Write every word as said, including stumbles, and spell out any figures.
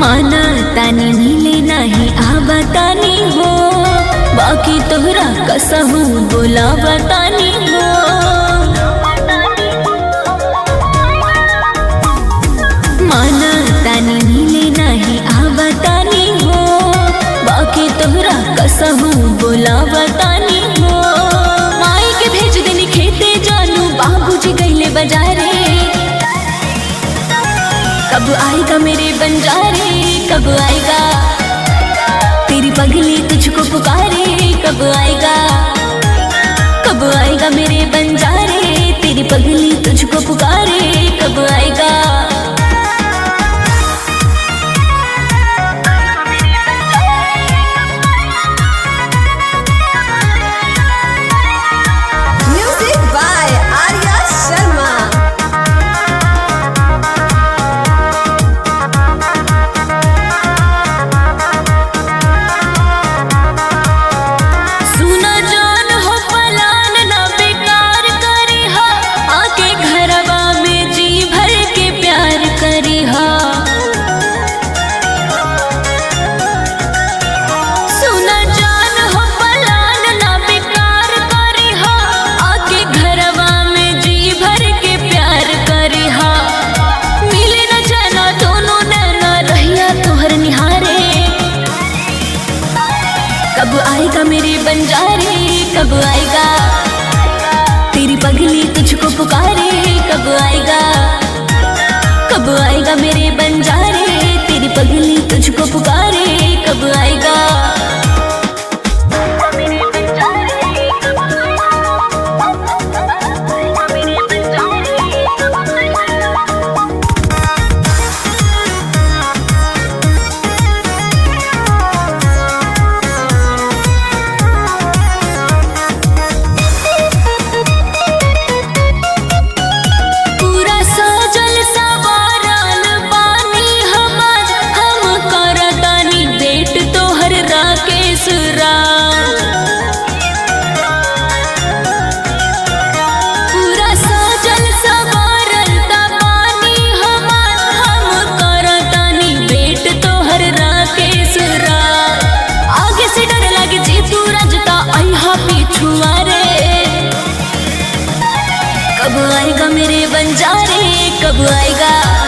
माना तानी मिले नाही आबा तानी हो, बाकी तोहरा कसहू बोला बतानी हो। माना तानी मिले नाही आबा तानी हो, बाकी तोहरा कसहू बोला बतानी हो। माई के भेज देनी खेते जानू, बाबूजी गईले बाजारे। कब आएगा मेरे बंजारे, कब आएगा तेरी पगली तुझको पुकारे। कब आएगा कब आएगा मेरे बंजारे, तेरी पगली तुझको पुकारे। कब आएगा म्यूजिक बाय आर्या शर्मा। सुना जान हो पलान ना बेकार करी हा, आके घरवा में जी भर के प्यार करी हा। सुना जान हो पलान ना बेकार करी हा, आके घरवा में जी भर के प्यार करी हा। मिले न जाना दोनों नैना रहिया तोहर निहारे। कब आएगा मेरे बंजारे, कब आएगा तेरी पगली तुझको पुकारे। कब आएगा कब आएगा मेरे बंजारे, तेरी पगली तुझको पुकारे। कब आएगा पूरा सजल सवारल बानी हमार, हम करतानी बेट तोहर राकेश राम। पूरा सजल सवारल बानी हमार, हम करतानी बेट तोहर राकेश राम। आगे से डर लागे जे तू रजता अइहा पिछुआ रे। कब आएगा मेरे बंजारे, कब आएगा